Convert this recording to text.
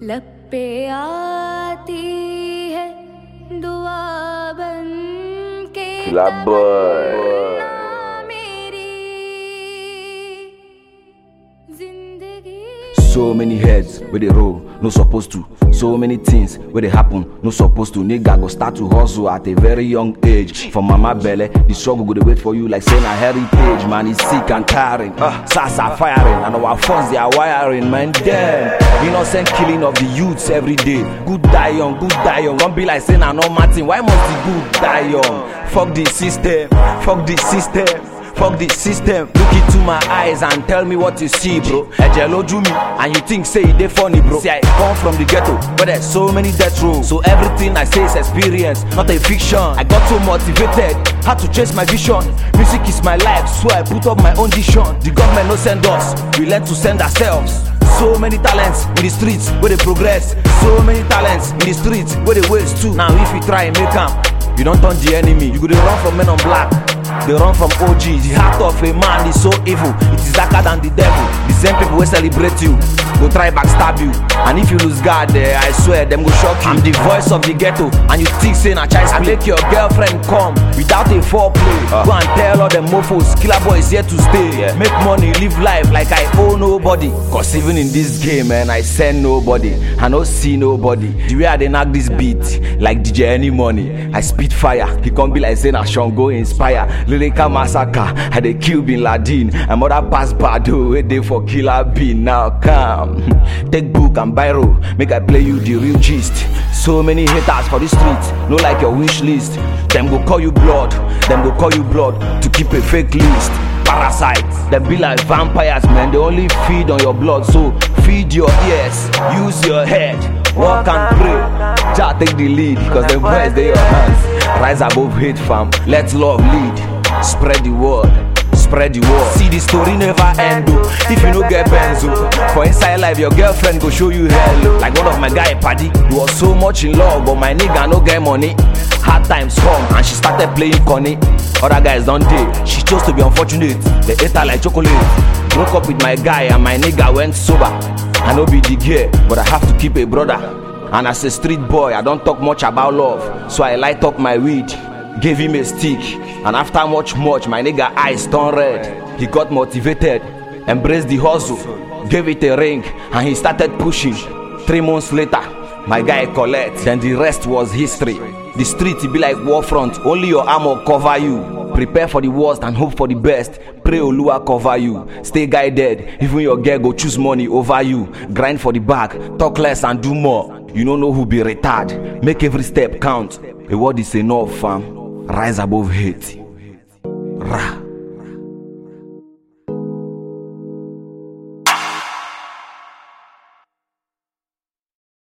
लब पे आती है दुआ बन के मेरी जिंदगी. So many heads where they roll, no supposed to. So many things where they happen, no supposed to. Nigga go start to hustle at a very young age. For mama belly, the struggle go to wait for you like saying a heritage. Man, he's sick and tiring. SARS are firing, and our phones they are wiring. Man, damn, innocent killing of the youths every day. Good die young, good die young. Don't be like saying I know Martin. Why must the good die young? Fuck the system, fuck the system. Fuck this system. Look into my eyes and tell me what you see, bro. Ejelo do me, and you think say they funny, bro. See, I come from the ghetto, but there's so many death rows. So everything I say is experience, not a fiction. I got so motivated, had to chase my vision. Music is my life, so I put up my own vision. The government no send us, we learn to send ourselves. So many talents in the streets where they progress. So many talents in the streets where they waste too. Now if you try and make them, you don't turn the enemy. You go to run from men on black. They run from OG. The heart of a man is so evil. It is darker than the devil. The same people will celebrate you, go try backstab you. And if you lose God, I swear them go shock you. I'm the voice of the ghetto, and you think saying a child's play. I make your girlfriend come without a foreplay. Go and tell all them mofos, Killer Boy is here to stay. Make money, live life like I owe nobody. Cause even in this game, man, I send nobody. I don't see nobody. The way I dey knock this beat, like DJ Any Money. I spit fire. He can't be like saying I shall go inspire. Lyrical massacre, I dey kill Bin Laden. And mother pass Bado, wait there for Killer Bean. Now come, take book and biro, make I play you the real gist. So many haters for the streets, no like your wish list. Them go call you blood, them go call you blood to keep a fake list. Parasites, them be like vampires, man. They only feed on your blood, so feed your ears, use your head, walk and pray. Jah take the lead, cause the boys they your hands. Rise above hate, fam. Let love lead. Spread the word. Spread the word. See the story never end though. If you no get benzo, for inside life your girlfriend go show you hell. Like one of my guy Paddy, he was so much in love, but my nigga no get money. Hard times come and she started playing Connie. Other guys don't date. She chose to be unfortunate. They ate her like chocolate. Broke up with my guy and my nigga went sober. I no be the gear, but I have to keep a brother. And as a street boy, I don't talk much about love, so I light up my weed. Gave him a stick, and after much, my nigga eyes turned red. He got motivated, embraced the hustle, gave it a ring, and he started pushing. 3 months later, my guy collect, then the rest was history. The street be like war front, only your armor cover you. Prepare for the worst and hope for the best. Pray Oluwa cover you. Stay guided, even your girl go choose money over you. Grind for the bag, talk less and do more. You don't know who be retard. Make every step count. A word is enough, fam. Rise above hate. Ra.